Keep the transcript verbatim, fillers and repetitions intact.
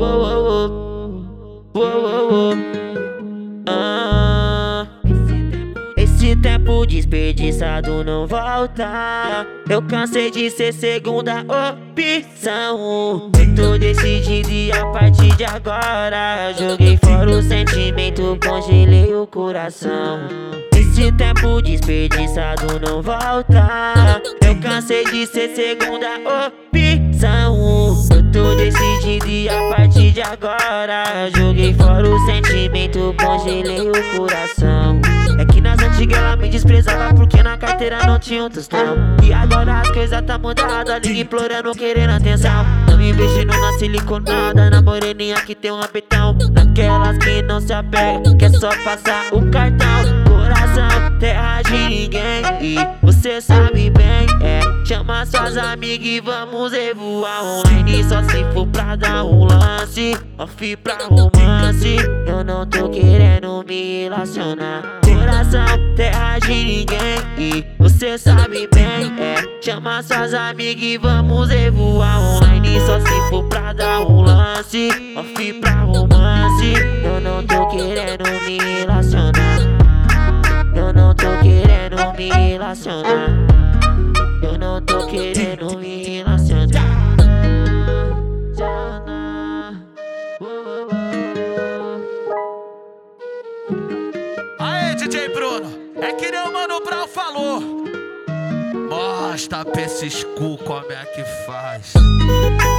Uou, uou, uou, uou. Ah, esse tempo desperdiçado não volta. Eu cansei de ser segunda opção. Eu tô decidido e a partir de agora joguei fora o sentimento, congelei o coração. Esse tempo desperdiçado não volta. Eu cansei de ser segunda opção. Eu tô decidido e a partir de agora joguei fora o sentimento, congelei o coração. É que nas antigas ela me desprezava porque na carteira não tinha um tostão. E agora as coisas tá mudadas, liga implorando, querendo atenção. Não me investindo na siliconada, na moreninha que tem um rapetão. Naquelas que não se apega, quer só passar o cartão. Coração, terra de ninguém, e você sabe bem, é. Chama suas amigas e vamos revoar online. Só se for pra dar um lance, off pra romance. Eu não tô querendo me relacionar. Coração, terra de ninguém, e você sabe bem, é. Chama suas amigas e vamos revoar online. Só se for pra dar um lance, off pra romance. Eu não tô querendo me relacionar. Eu não tô querendo me relacionar. Eu não tô querendo me relacionar. Aê, D J Bruno, é que nem o Mano Brown falou. Mostra pra esses cu como é que faz.